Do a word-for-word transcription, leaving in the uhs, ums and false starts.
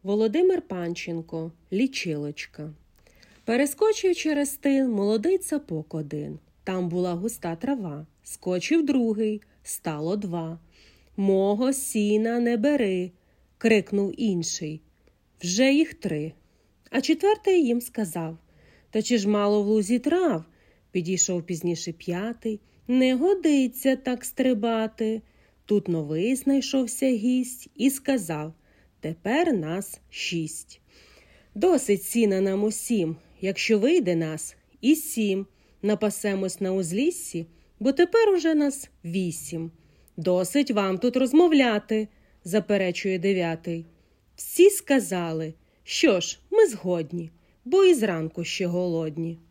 Володимир Панченко. Лічилочка. Перескочив через тин молодий цапок один. Там була густа трава. Скочив другий, стало два. «Мого сіна не бери!» – крикнув інший. Вже їх три. А четвертий їм сказав: «Та чи ж мало в лузі трав?» Підійшов пізніше п'ятий. «Не годиться так стрибати!» Тут новий знайшовся гість і сказав: «Тепер нас шість. Досить сіна нам усім, якщо вийде нас і сім. Напасемось на узліссі, бо тепер уже нас вісім». «Досить вам тут розмовляти», – заперечує дев'ятий. Всі сказали: «Що ж, ми згодні, бо і зранку ще голодні».